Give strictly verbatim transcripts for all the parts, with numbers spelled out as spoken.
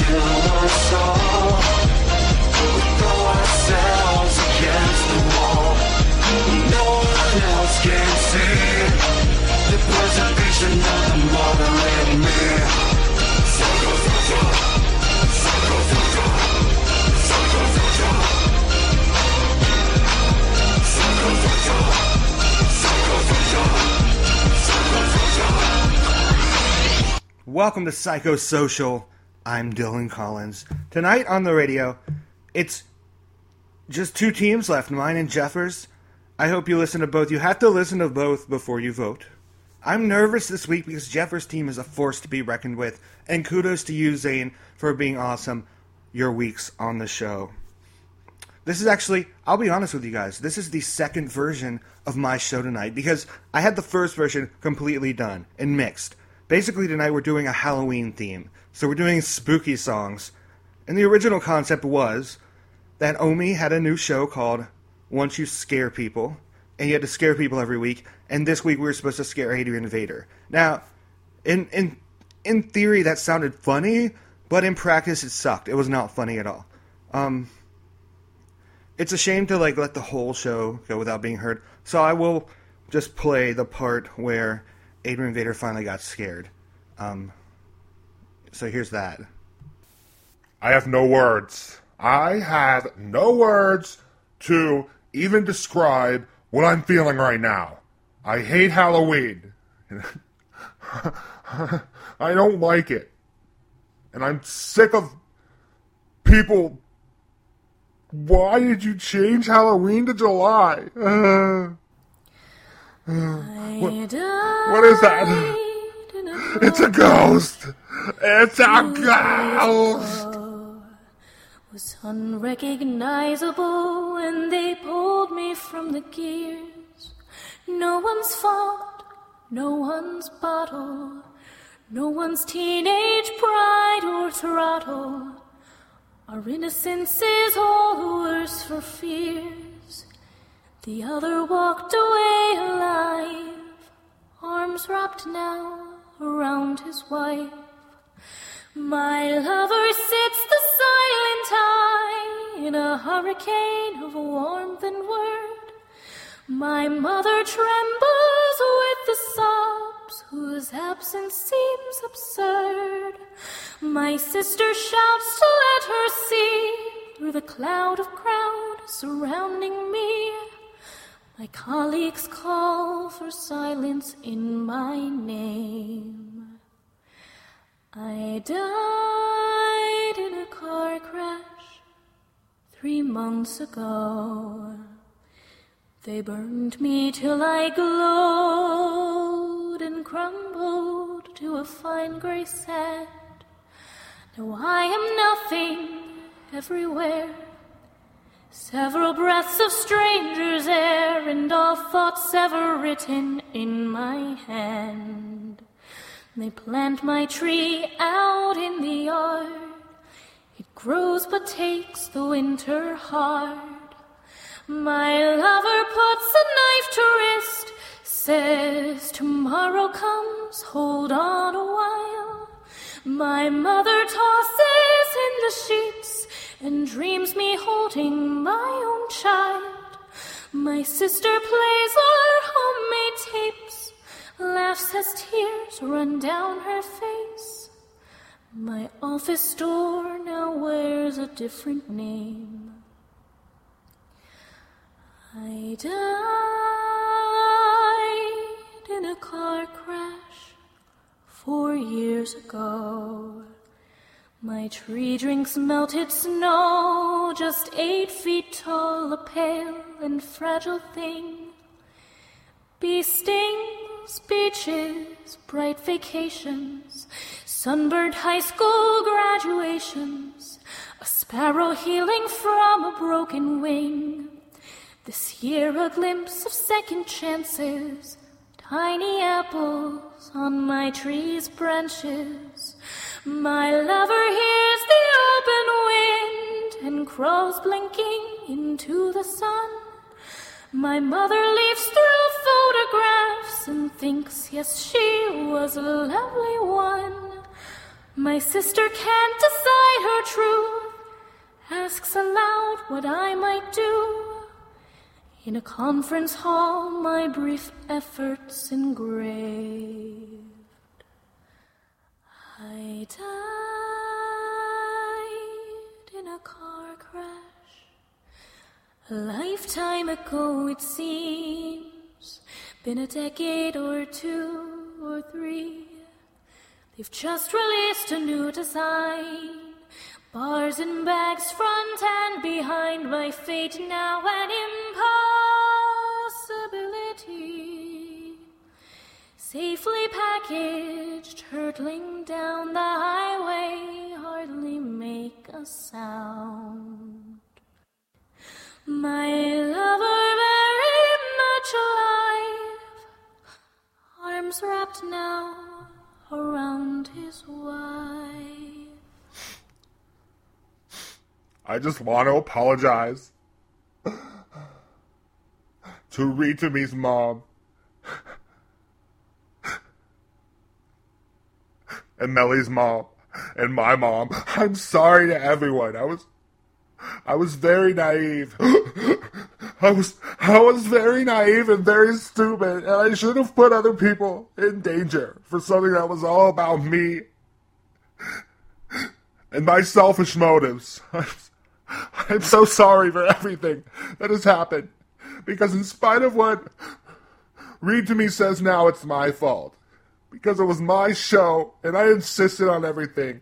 kill us all. We throw ourselves against the wall. No one else can see the preservation of the mother in me. Psycho, psycho, psycho, psycho, psycho, psycho, psycho, psycho, psycho, psycho, psycho. Welcome to Psychosocial. I'm Dylan Collins. Tonight on the radio, it's just two teams left, mine and Jeffers. I hope you listen to both. You have to listen to both before you vote. I'm nervous this week because Jeffers' team is a force to be reckoned with, and kudos to you, Zane, for being awesome your weeks on the show. This is actually, I'll be honest with you guys, this is the second version of my show tonight, because I had the first version completely done and mixed. Basically tonight we're doing a Halloween theme, so we're doing spooky songs. And the original concept was that Omi had a new show called Once You Scare People, and you had to scare people every week, and this week we were supposed to scare Adrian Vader. Now, in in in theory that sounded funny, but in practice it sucked. It was not funny at all. Um, it's a shame to like let the whole show go without being heard, so I will just play the part where Adrian Vader finally got scared. Um, so here's that. I have no words. I have no words to even describe what I'm feeling right now. I hate Halloween. I don't like it. And I'm sick of people. Why did you change Halloween to July? Uh, uh, what, what is that? It's a ghost. It's a ghost. Was unrecognizable when they pulled me from the gears. No one's fault, no one's bottle, no one's teenage pride or throttle. Our innocence is all the worse for fears. The other walked away alive, arms wrapped now around his wife. My lover sits the silent eye in a hurricane of warmth and word. My mother trembles with the sobs whose absence seems absurd. My sister shouts to let her see through the cloud of crowd surrounding me. My colleagues call for silence in my name. I died in a car crash three months ago. They burned me till I glowed and crumbled to a fine gray sand. Now I am nothing everywhere. Several breaths of strangers' air, and all thoughts ever written in my hand. They plant my tree out in the yard. It grows but takes the winter hard. My lover puts a knife to wrist, says tomorrow comes, hold on a while. My mother tosses in the sheets and dreams me holding my own child. My sister plays our homemade tapes, laughs as tears run down her face. My office door now wears a different name. I died in a car crash four years ago. My tree drinks melted snow, just eight feet tall, a pale and fragile thing. Bee stings, beaches, bright vacations, sunburned high school graduations, a sparrow healing from a broken wing. This year a glimpse of second chances, tiny apples on my tree's branches. My lover hears the open wind and crawls blinking into the sun. My mother leafs through photographs and thinks, yes, she was a lovely one. My sister can't decide her truth, asks aloud what I might do. In a conference hall, my brief efforts engraved. I died in a car crash, a lifetime ago it seems, been a decade or two or three. They've just released a new design, bars and bags front and behind. My fate now an impossibility, safely packaged, hurtling down the highway, hardly make a sound. My lover very much alive, arms wrapped now around his wife. I just want to apologize to Read to Me's mom and Melly's mom and my mom. I'm sorry to everyone. I was I was very naive. I was I was very naive and very stupid, and I should have put other people in danger for something that was all about me and my selfish motives. I'm, I'm so sorry for everything that has happened, because in spite of what Read to Me says now, it's my fault. Because it was my show, and I insisted on everything.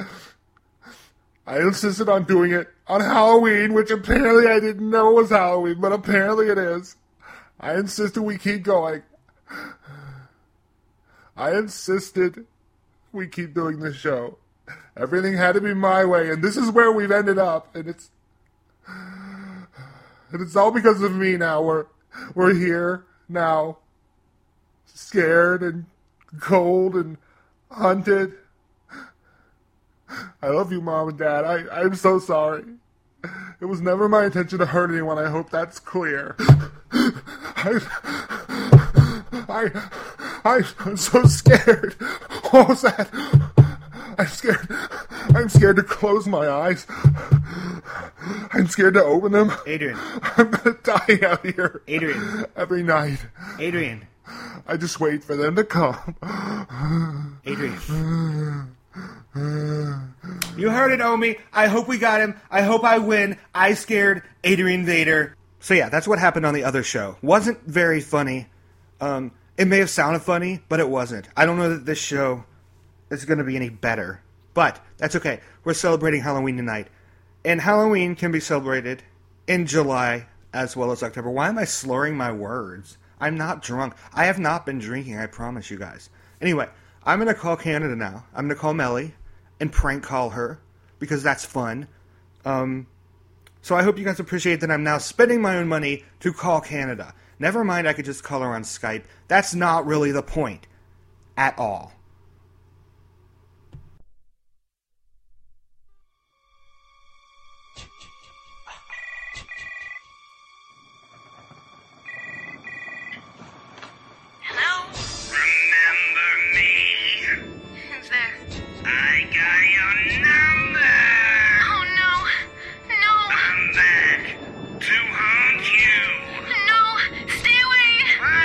I insisted on doing it on Halloween, which apparently I didn't know was Halloween, but apparently it is. I insisted we keep going. I insisted we keep doing this show. Everything had to be my way, and this is where we've ended up, and it's... And it's all because of me now. We're, we're here now, scared and cold and hunted. I love you, Mom and Dad. I, I'm so sorry. It was never my intention to hurt anyone. I hope that's clear. I, I, I, I'm so scared. What was that? I'm scared. I'm scared to close my eyes. I'm scared to open them. Adrian. I'm gonna die out here. Adrian. Every night. Adrian. I just wait for them to come. Adrian. You heard it, Omi. I hope we got him. I hope I win. I scared Adrian Vader. So yeah, that's what happened on the other show. Wasn't very funny. Um, it may have sounded funny, but it wasn't. I don't know that this show is going to be any better. But that's okay. We're celebrating Halloween tonight. And Halloween can be celebrated in July as well as October. Why am I slurring my words? I'm not drunk. I have not been drinking, I promise you guys. Anyway, I'm going to call Canada now. I'm going to call Melly and prank call her because that's fun. Um, so I hope you guys appreciate that I'm now spending my own money to call Canada. Never mind, I could just call her on Skype. That's not really the point at all. Hello? Remember me? Who's there? I got your number. Oh, no. No. I'm back to haunt you. No. Stay away.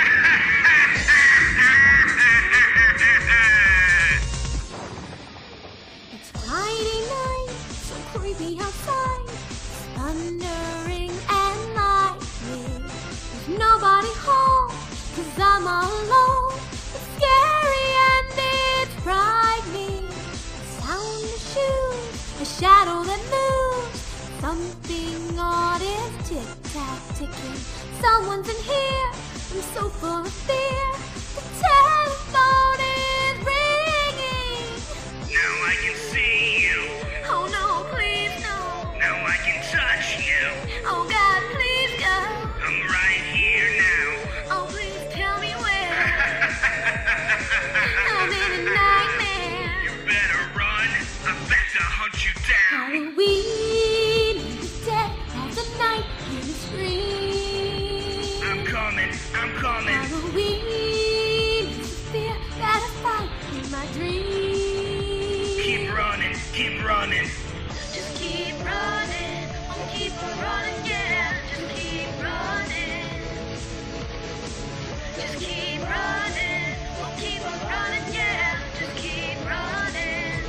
It's Friday night, so creepy outside. Thundering and lightning. There's nobody home, cause I'm all alone. It's scary and it's frightening. The sound of shoes, a shadow that moves. Something odd is tick-tack ticking. Someone's in here, I'm so full of fear. The telephone is ringing. Now I can see you. Oh, no, please, no. Now I can touch you. Oh, God, please go. I'm right here now. Oh, please tell me where. I'm in a nightmare. You better run. I'm back to hunt you down. Halloween is the dead of the night in the scream. I'm coming. I'm coming. Halloween is the fear that I fight in my dreams. Keep running. Just keep running. Oh, keep on running, yeah. Just keep running. Just keep running. Oh, keep on running, yeah. Just keep running.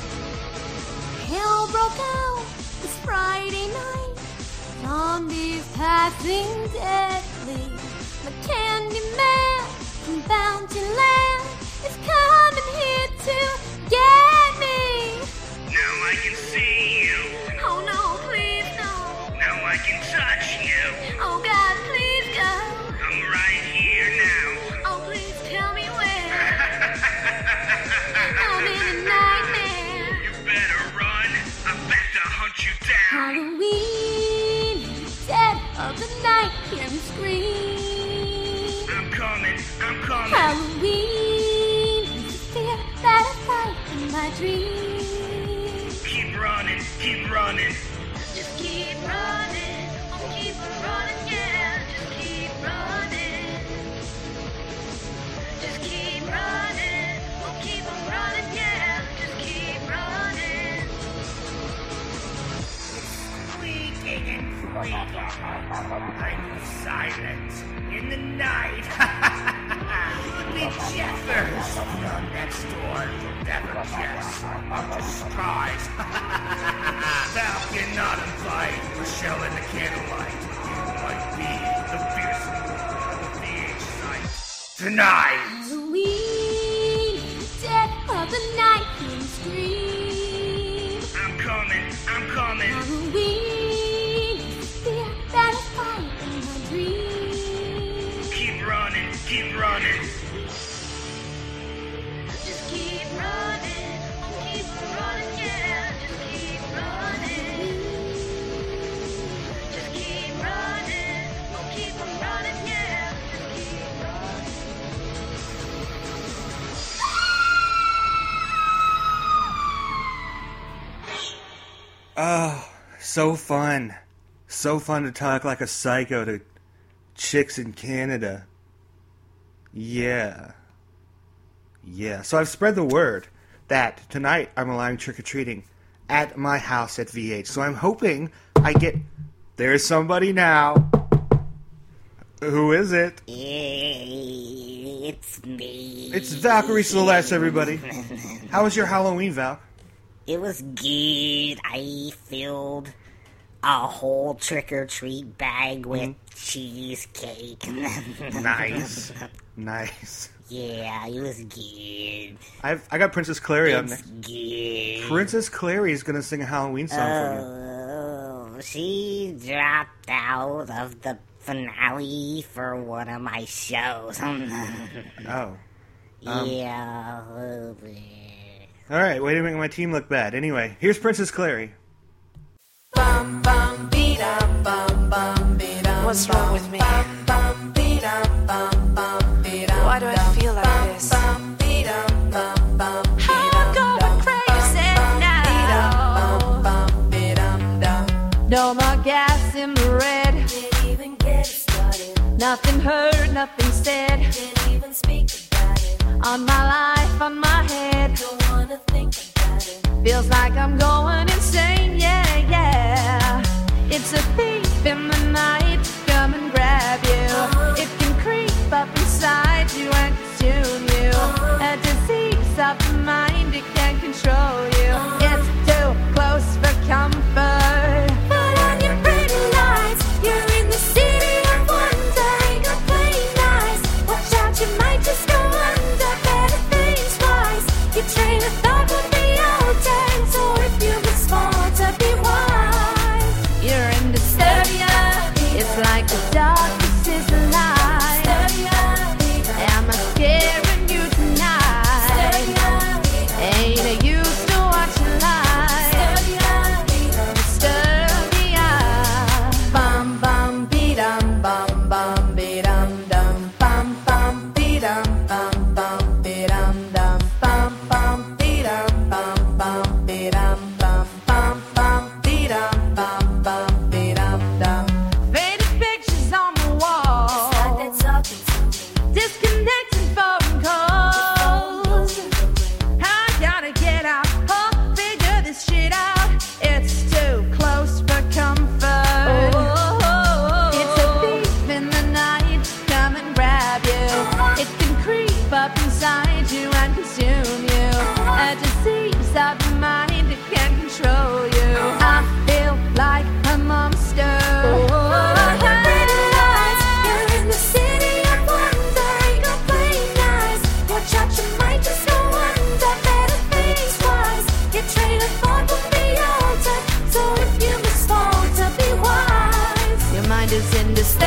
Hell broke out this Friday night. Zombies passing deadly. The Candy Man from Bounty Land is coming here to get me. Now I can see you. Oh no, please no. Now I can touch you. Oh God, please go. I'm right here now. Oh, please tell me where. I'm in a nightmare. You better run. I'm back to hunt you down. Halloween, dead of the night, hear me scream. I'm coming. I'm coming. Halloween is the fear that I fight in my dreams. Keep running. Keep running. Just keep running. Oh, keep on running, yeah. Just keep running. Just keep running. Oh, keep on running, yeah. Just keep running. Squeaking and squeaking. I'm silent in the night. Could be Jeffers. None next door will never guess. Surprise. Falcon not invite. Michelle in the candlelight. You might be the fearsome one of the H site. Tonight. Halloween, dead of the night, hear me scream. I'm coming. I'm coming. Halloween is the fear that I fight in my dreams. Keep running. Keep running. Just keep running. Oh, keep on running, yeah. Just keep running. Just keep running. Oh, keep on running, yeah. Just keep running. Oh, so fun. So fun to talk like a psycho to chicks in Canada. Yeah. Yeah. So I've spread the word that tonight I'm allowing trick-or-treating at my house at V H. So I'm hoping I get... There's somebody now. Who is it? It's me. It's Valkyrie Celeste, everybody. How was your Halloween, Val? It was good. I filled a whole trick-or-treat bag with cheesecake. Nice. Nice. Yeah, it was good. I've I got Princess Clary up It's next. good. Princess Clary is gonna sing a Halloween song Oh, she dropped out of the finale for one of my shows. for you. Oh. Um, yeah. All right, way to make my team look bad. Anyway, here's Princess Clary. What's wrong with me? Why do I feel like this? I'm going crazy now. No more gas in the red. Didn't even get started. Nothing heard, nothing said. Didn't even speak about it. On my life, on my head. Don't wanna think about it. Feels like I'm going insane, yeah, yeah. It's a thief in the night to come and grab you. It can creep up inside you and consume you. A disease of the mind, it can't control you. It's too close for comfort. Put on your pretty lights, you're in the city of wonder. You're playing nice, watch out, you might just go under. Better think twice, your train of thought will be altered. So if you look smart, to be wise. You're in disturbia. It's like the darkness is alive. Am I scaring you tonight? Ain't it used to watching live? Disturbia. Bum bum be dum bum bum be dum dum bum bum be dum bum bum be dum dum bum bum be dum bum bum be dum bum bum bum be dum bum bum be dum dum. Faded pictures on the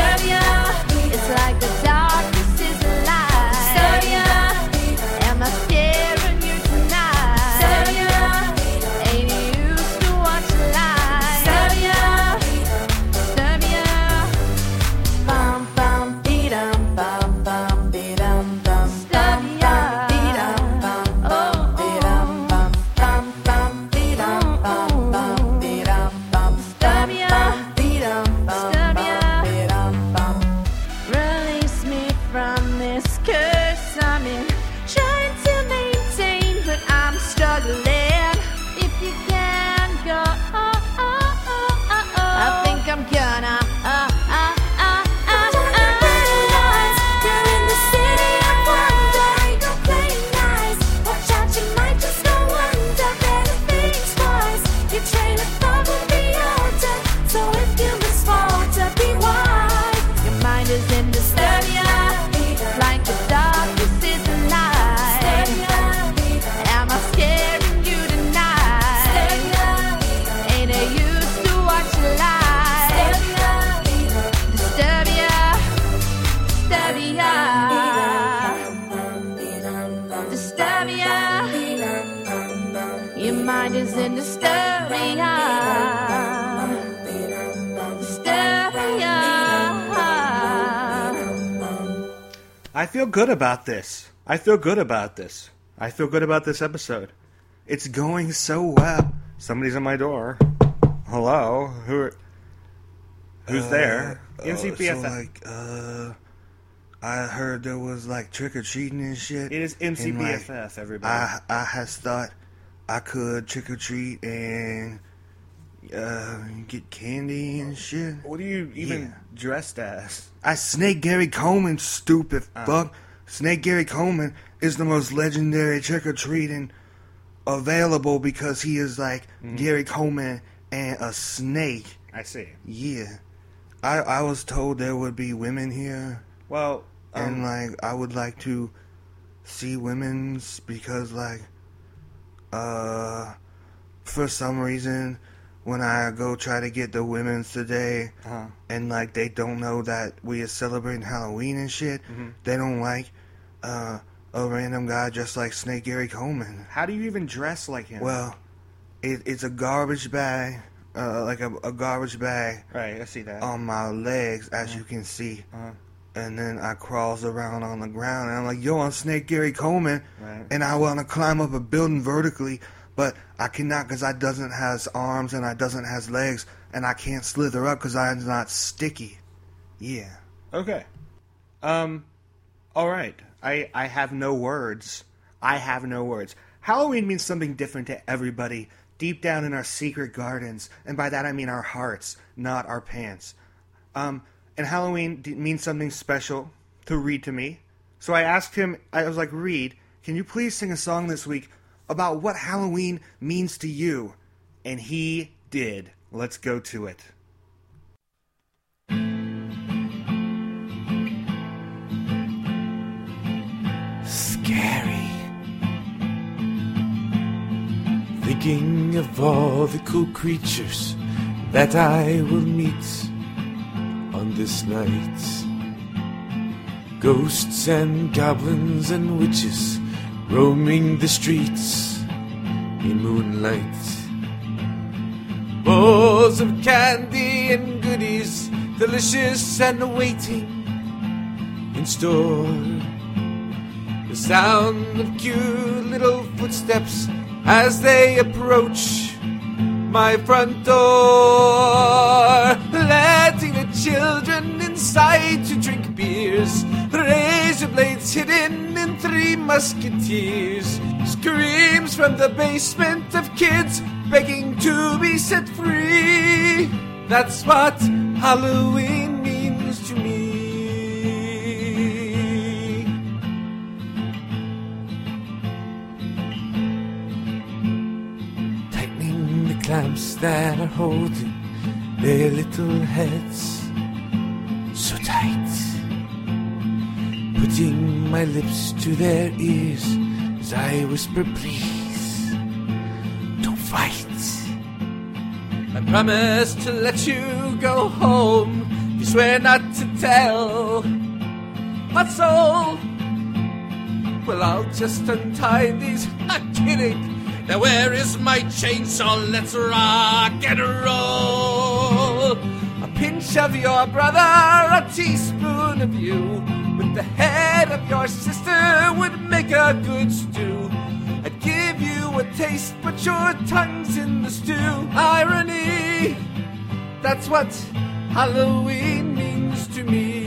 Disturbia. It's like the darkness is a lie. Disturbia. Am I scaring you tonight? Disturbia. Ain't it used to watch a lie? Disturbia. Disturbia. Bum bum dee dum bum bum dee dum bum. Disturbia. Dee dum bum bum dee dum bum bum bum dee dum bum bum dee dum bum. Disturbia. Dee dum bum dee dum bum. Release me from this curse I'm in. Trying to maintain, but I'm struggling. If you can go, oh, oh, oh, oh, oh. I think I'm gonna. Uh, uh, uh, uh, uh. You're in the city of wonder. You're playing nice. Watch out, you might just go under. Better think twice. Your train of thought will be altered. So if you misfalter, be wise. Your mind is in disturbia. Like the darkness is a lie. Am I scaring you tonight? Ain't it used to watch a lie? Disturbia. Disturbia. Disturbia. Your mind is in disturbia. Disturbia. I feel good about this. I feel good about this. I feel good about this episode. It's going so well. Somebody's at my door. Hello? Who are, who's there? N C P F F. So like, uh, I heard there was like trick or treating and shit. It is N C P F And, F, like, everybody. I I has thought I could trick or treat and uh, get candy and shit. what are you even Yeah. dressed as? I Snake Gary Coleman, stupid Uh. fuck. Snake Gary Coleman is the most legendary trick or treating available because he is like Mm-hmm. Gary Coleman and a snake. I see. Yeah, I I was told there would be women here. Well, And um, like I would like to see women's because like uh for some reason when I go try to get the women's today uh, and like they don't know that we are celebrating Halloween and shit, Mm-hmm. they don't like uh a random guy just like Snake Gary Coleman. how do you even dress like him? Well, it, it's a garbage bag, uh like a, a garbage bag right, I see that. on my legs as you can see. Uh-huh. And then I crawls around on the ground, and I'm like, yo, I'm Snake Gary Coleman, Right. and I want to climb up a building vertically, but I cannot because I doesn't has arms and I doesn't has legs, and I can't slither up because I'm not sticky. Yeah. Okay. Um, all right. I, I have no words. I have no words. Halloween means something different to everybody deep down in our secret gardens, and by that I mean our hearts, not our pants. Um, and Halloween d- means something special to Reed to me. So I asked him, I was like, Reed, can you please sing a song this week about what Halloween means to you? And he did. Let's go to it. Scary. Thinking of all the cool creatures that I will meet on this night. Ghosts and goblins and witches roaming the streets in moonlight. Bowls of candy and goodies, delicious and waiting in store. The sound of cute little footsteps as they approach my front door, letting the children inside to drink beers, razor blades hidden in Three Musketeers, screams from the basement of kids begging to be set free. That's what Halloween means to me. Tightening the clamps that are holding their little heads so tight, putting my lips to their ears as I whisper, please don't fight. I promise to let you go home. This swear not to tell. Hot soul. Well, I'll just untie these. I'm kidding. Now where is my chainsaw? Let's rock and roll. A pinch of your brother, a teaspoon of you. With the head of your sister would make a good stew. I'd give you a taste, but your tongue's in the stew. Irony, that's what Halloween means to me.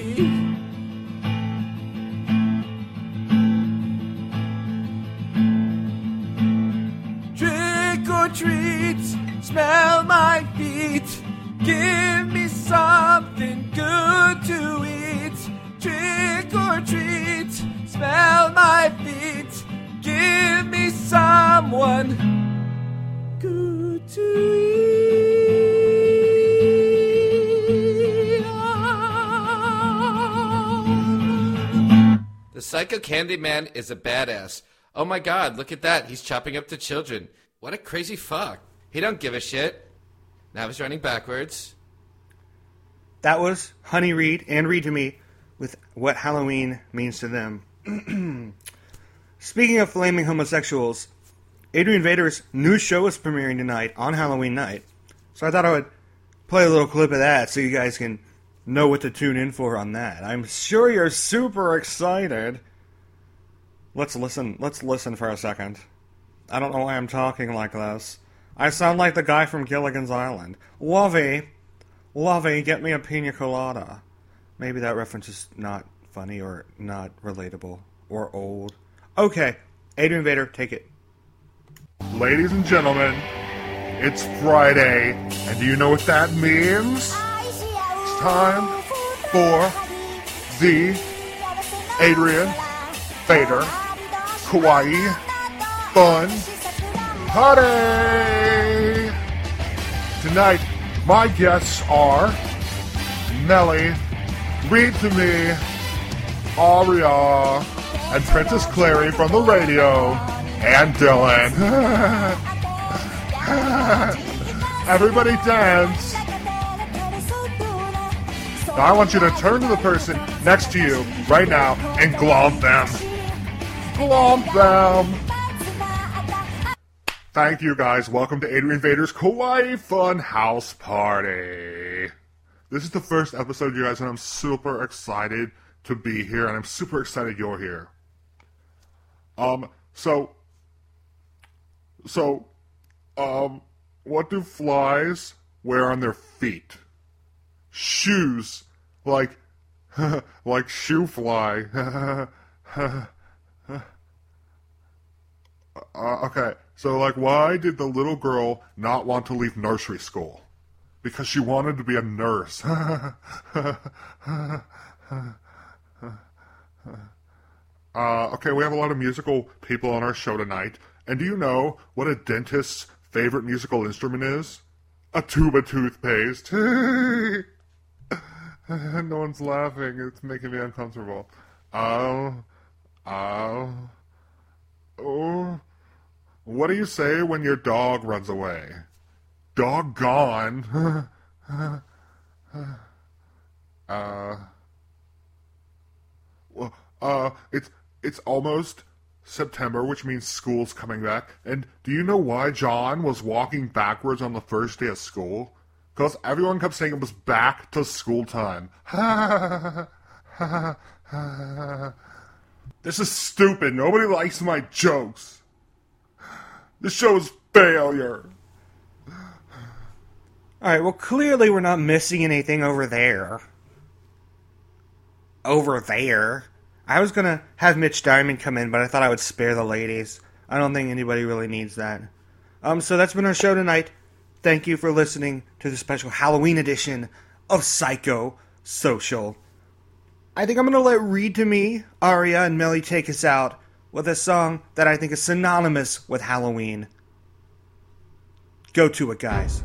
Treat, smell my feet, give me something good to eat. Trick or treat, smell my feet, give me someone good to eat. The Psycho Candyman is a badass. Oh my god, look at that, he's chopping up the children. What a crazy fuck. He don't give a shit. Now he's running backwards. That was Honey Reed and Read to Me with What Halloween Means to Them. Speaking of flaming homosexuals, Adrian Vader's new show is premiering tonight on Halloween night. So I thought I would play a little clip of that so you guys can know what to tune in for on that. I'm sure you're super excited. Let's listen. Let's listen for a second. I don't know why I'm talking like this. I sound like the guy from Gilligan's Island. Lovey, Lovey, get me a pina colada. Maybe that reference is not funny or not relatable or old. Okay, Adrian Vader, take it. Ladies and gentlemen, it's Friday, and do you know what that means? It's time for the Adrian Vader Kawaii Fun Party! Tonight, my guests are Nelly, Read to Me, Aria, and Princess Clary from the radio, and Dylan. Everybody dance! Now I want you to turn to the person next to you right now and glomp them. Glomp them! Thank you, guys. Welcome to Adrian Vader's Kawaii Fun House Party. This is the first episode, you guys, and I'm super excited to be here, and I'm super excited you're here. Um, so, so, um, what do flies wear on their feet? Shoes, like, like shoe fly. uh, okay. So, like, why did the little girl not want to leave nursery school? Because she wanted to be a nurse. uh, okay, we have a lot of musical people on our show tonight. And do you know what a dentist's favorite musical instrument is? A tube of toothpaste. No one's laughing. It's making me uncomfortable. Oh. Oh. Oh. What do you say when your dog runs away? Doggone. uh, well, uh, it's it's almost September, which means school's coming back. And do you know why John was walking backwards on the first day of school? Because everyone kept saying it was back to school time. This is stupid. Nobody likes my jokes. This show's failure. Alright, well, clearly we're not missing anything over there. Over there? I was gonna have Mitch Diamond come in, but I thought I would spare the ladies. I don't think anybody really needs that. Um, so that's been our show tonight. Thank you for listening to the special Halloween edition of Psycho Social. I think I'm gonna let Read to Me, Aria, and Melly take us out with a song that I think is synonymous with Halloween. Go to it, guys.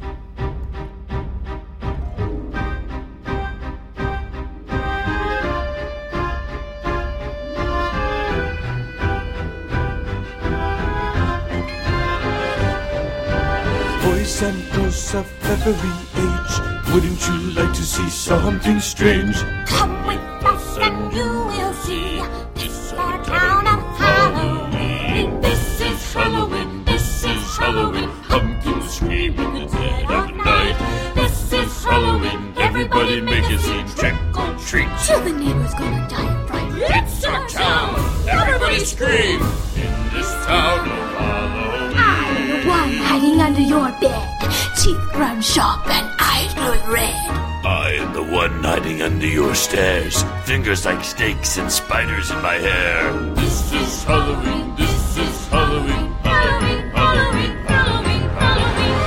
Santos of every age. Wouldn't you like to see something strange? Come with us and you will see. This is our town of Halloween. This is Halloween. This is Halloween. Pumpkins scream in the dead of night. This is Halloween. Everybody make a scene. Trick or treat. Till the neighbor's gonna die of fright. It's our town. Everybody scream. In this town of Halloween. I'm the one hiding under your bed. Teeth ground sharp and eyes glowing red. I am the one hiding under your stairs. Fingers like snakes and spiders in my hair. This is Halloween. This is Halloween. Halloween, Halloween, Halloween, Halloween.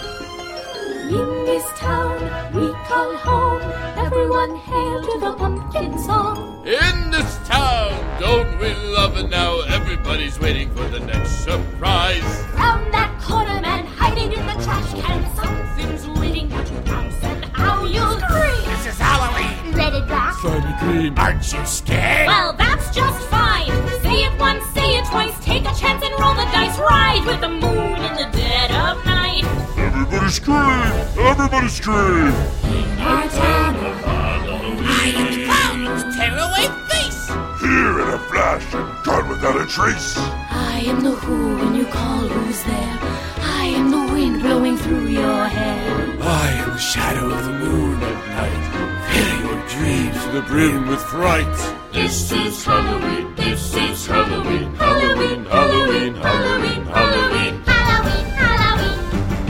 In this town we call home. Everyone hail to the pumpkin song. In this town, don't we love it now? Everybody's waiting for the next surprise. Round that corner, man, hiding in the trash can. Something's waiting for to pounce, and how you'll scream. This is Halloween. Red and black. Slimy green. Aren't you scared? Well, that's just fine. Say it once, say it twice. Take a chance and roll the dice. Ride with the moon in the dead of night. Everybody scream! Everybody scream! In our town of Halloween. I am the clown whose tearaway face. Here in a flash and gone without a trace. I am the who when you call who's there. I am the wind blowing through your hair. I am the shadow of the moon at night, filling your dreams to the brim with fright. This is Halloween, this is Halloween, Halloween, Halloween, Halloween, Halloween, Halloween, Halloween.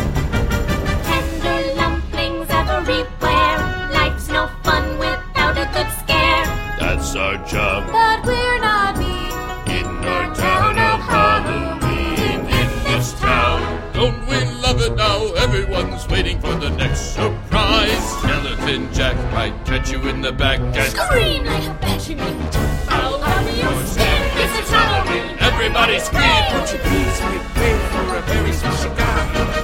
Tender lumplings everywhere. Life's no fun without a good scare. That's our job. But we're not mean. In our town of Halloween. In this town. Don't we love it now? Everyone's waiting for the next surprise. Skeleton Jack might catch you in the back and Scream like a bat you need to fall out of your skin. This is Halloween. Everybody scream. Won't you please make way for a very special guy?